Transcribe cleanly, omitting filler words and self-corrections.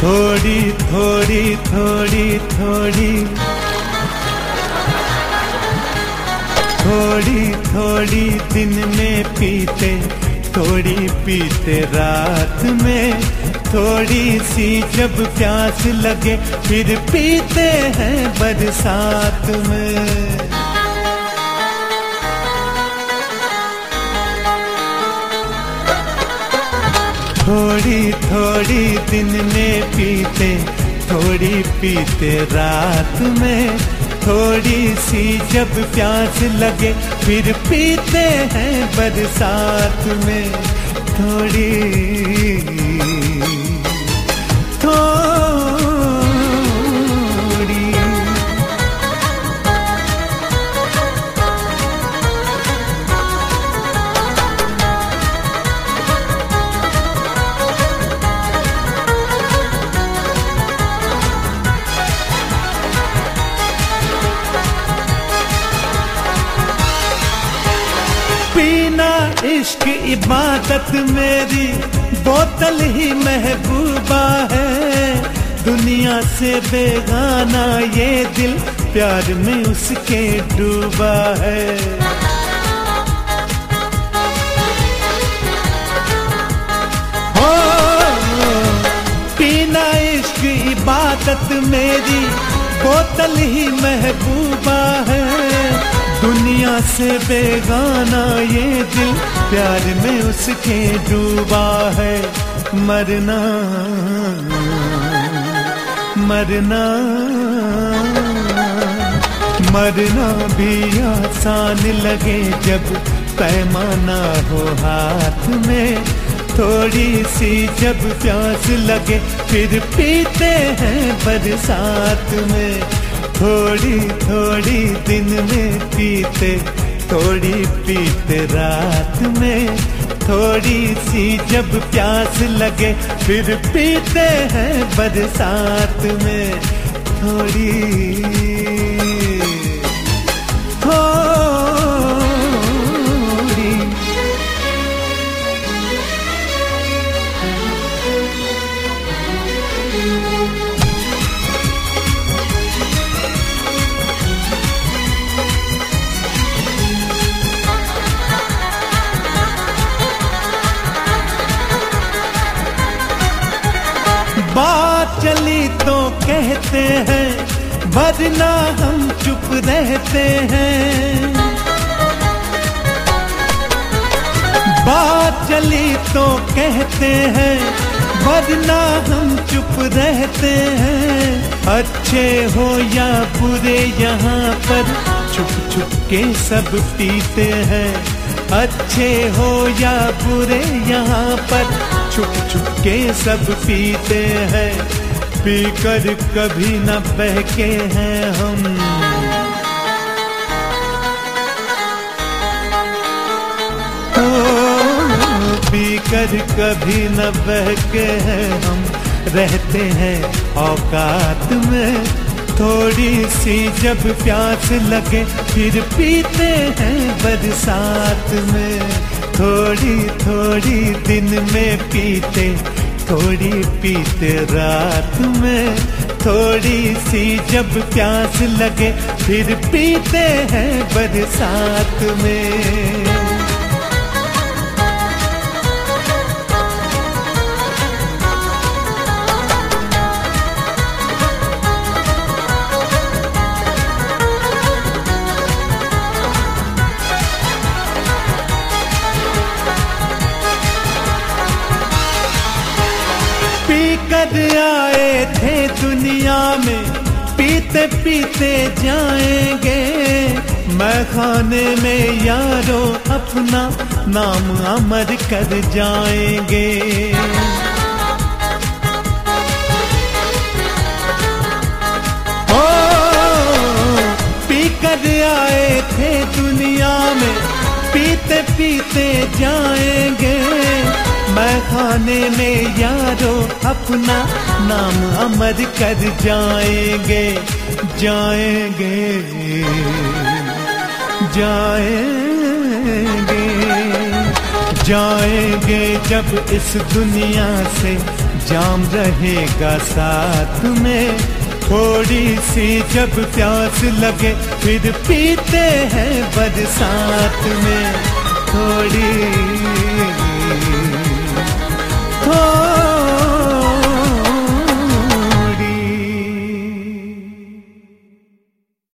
थोड़ी थोड़ी थोड़ी थोड़ी थोड़ी थोड़ी दिन में पीते, थोड़ी पीते रात में। थोड़ी सी जब प्यास लगे फिर पीते हैं बरसात में। थोड़ी थोड़ी दिन में पीते, थोड़ी पीते रात में। थोड़ी सी जब प्यास लगे फिर पीते हैं बरसात में। थोड़ी थोड़ी पीना इश्क इबादत मेरी, बोतल ही महबूबा है। दुनिया से बेगाना ये दिल, प्यार में उसके डूबा है। हो पीना इश्क इबादत मेरी, बोतल ही महबूबा है। दुनिया से बेगाना ये दिल, प्यार में उसके डूबा है। मरना मरना मरना भी आसान लगे जब पैमाना हो हाथ में। थोड़ी सी जब प्यास लगे फिर पीते हैं बरसात में। थोड़ी थोड़ी दिन में पीते, थोड़ी पीते रात में। थोड़ी सी जब प्यास लगे फिर पीते हैं बरसात में। थोड़ी थोड़ी बात चली तो कहते हैं, वरना हम चुप रहते हैं। बात चली तो कहते हैं, वरना हम चुप रहते हैं। अच्छे हो या बुरे यहाँ पर छुप छुप के सब पीते हैं। अच्छे हो या बुरे यहाँ पर छुप छुप के सब पीते हैं। पीकर कभी न बहके हैं हम, पीकर कभी न बहके हैं हम। रहते हैं औकात में। थोड़ी सी जब प्यास लगे फिर पीते हैं बरसात में। थोड़ी थोड़ी दिन में पीते, थोड़ी पीते रात में। थोड़ी सी जब प्यास लगे फिर पीते हैं बरसात में। पीकर आए थे दुनिया में, पीते पीते जाएंगे। मैं खाने में यारो अपना नाम अमर कर जाएंगे। ओ पीकर आए थे दुनिया में, पीते पीते जाएंगे। मैं खाने में यारो अपना नाम अमर कर जाएंगे। जाएंगे जाएंगे जाएंगे जब इस दुनिया से जाम रहेगा साथ में। थोड़ी सी जब प्यास लगे फिर पीते हैं बरसात में। थोड़ी